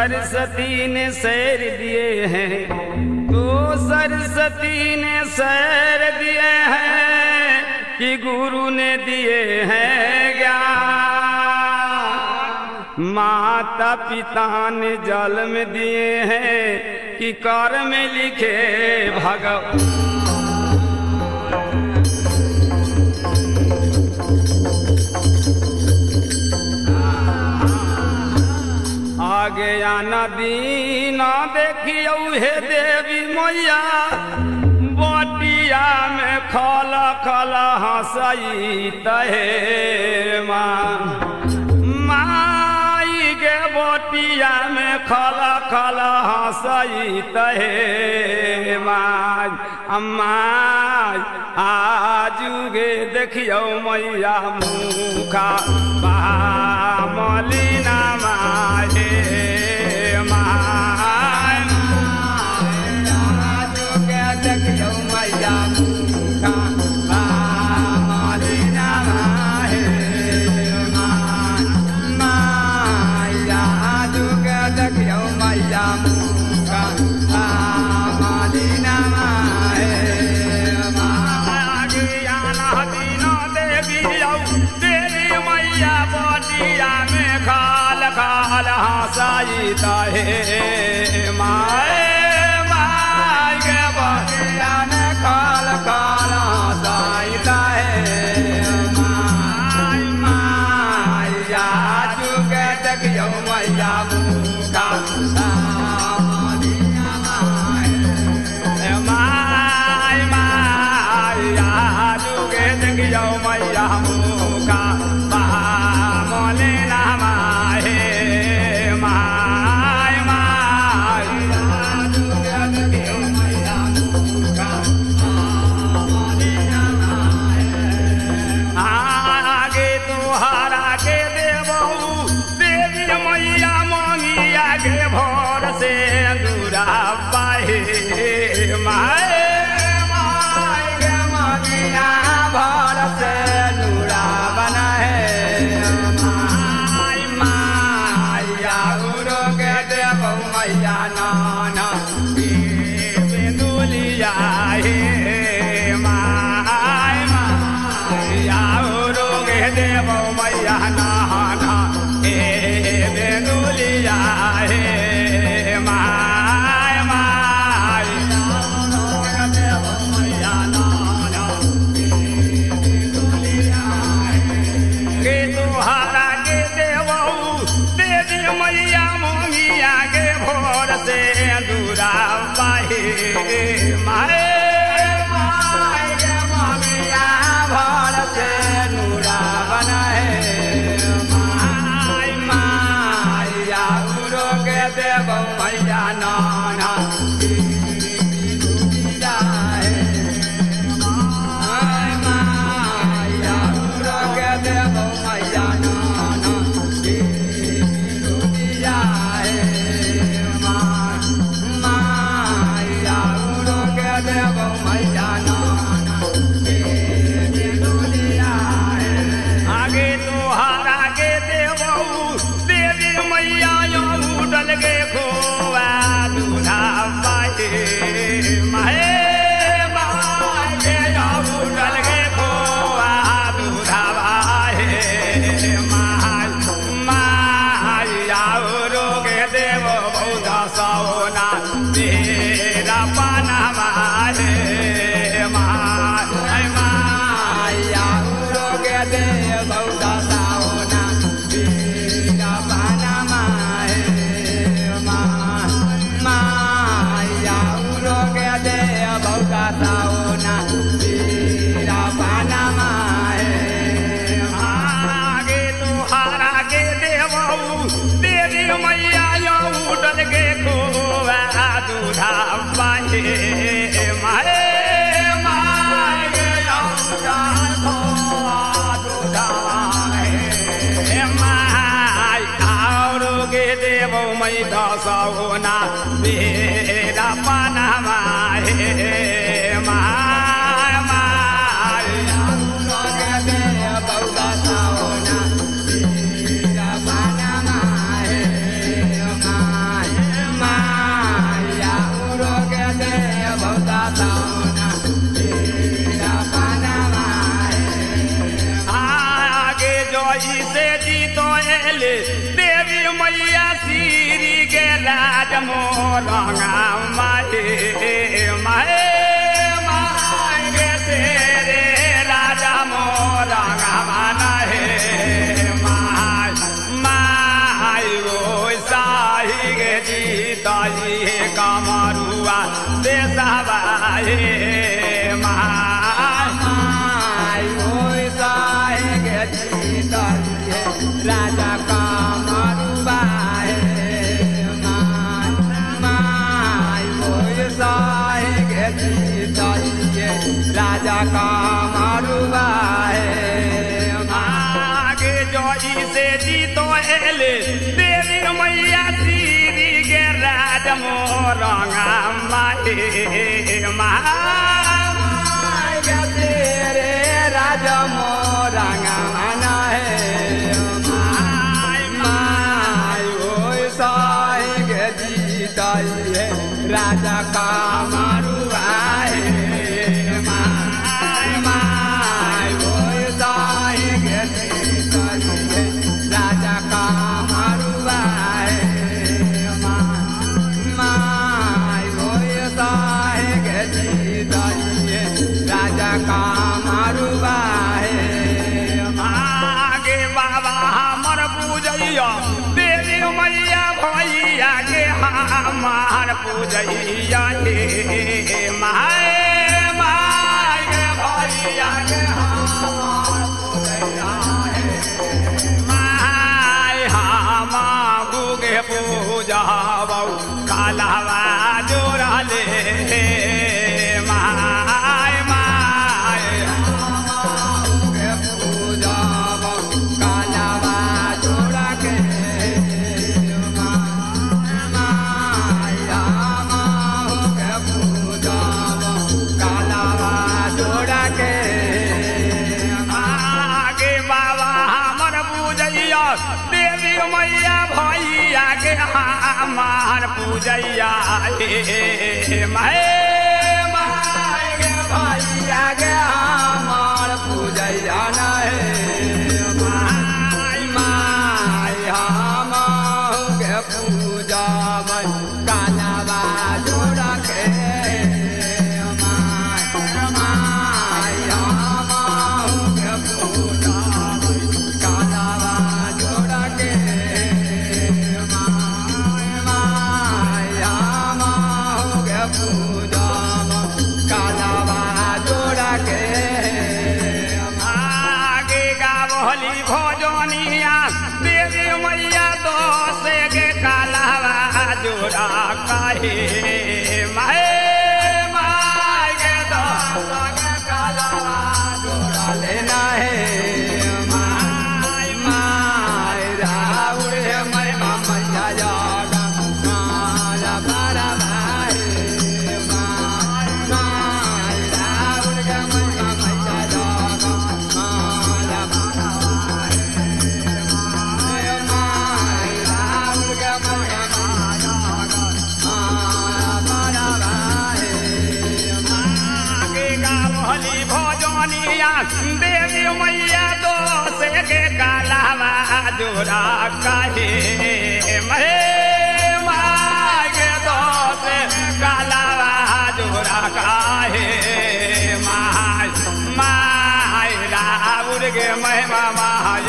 सरस्वती ने शैर दिए हैं, तो सरस्वती ने शैर दिए हैं कि गुरु ने दिए हैं ज्ञान। माता पिता ने जन्म दिए हैं कि कर में लिखे भगवान। आगे आना दीना देखियो हे देवी मैया, बटिया में खला खला हंसई तहे माई गे बटिया में खला खला हंसई तहे माई। अम्माई आजुगे देखियो मैया मुखा मलिना माए हंसाईता है माए माए के बटिया ने काल काल हंसाईता है माए माया चुके देखियो मैया मुखा माए माया चुके देखियो मैया मुखा मलिना सोना मेरा पनामा है माय माय बउआ सोना मेरा पनामा है माय एले देवी मैया श्री के राज मोरंगा माहे माहे मांगे तेरे राजा मोरंगा माना है माय माय वो साही गे जीताई कमरुआ देशवाए माय माय वो साही गे जीताई राजा कमरुआ राजा का मारुआ है आगे जोई से जीतो एले देवी मैया श्री के राज मोरंगा माहे माहे तेरे राज मोरंगा माना है माय माय ओ साई के जीताई है राजा का मारुआ है देवी मैया भैया के हमार पूजैया हे माय माय के भैया के हमार पूजैया हे माय हम गुगे पूजा बहु कालावा जोड़ा ले माय माय हम गुगे पूजा बहु कालावा देवी मैया भैया के हमार पूजैया हे माय माय के भैया के हमार पूजैया न हे माय माय हम के पूजा कालावा जोड़ा के भोजनिया देवी मैया तो से के कालावा जोड़ा काहे माय माय के तो के कालावा जोड़ा लेना है माय माय राउर है मैं मैया जागा माला बारा भाई माय माय राउर के मैं मैया जागा माला बारा भोजनिया देवी मैया तो से के कालावा जोड़ा काहे महे माय के तो से कालावा जोड़ा काहे माय माय राउर के महिमा माय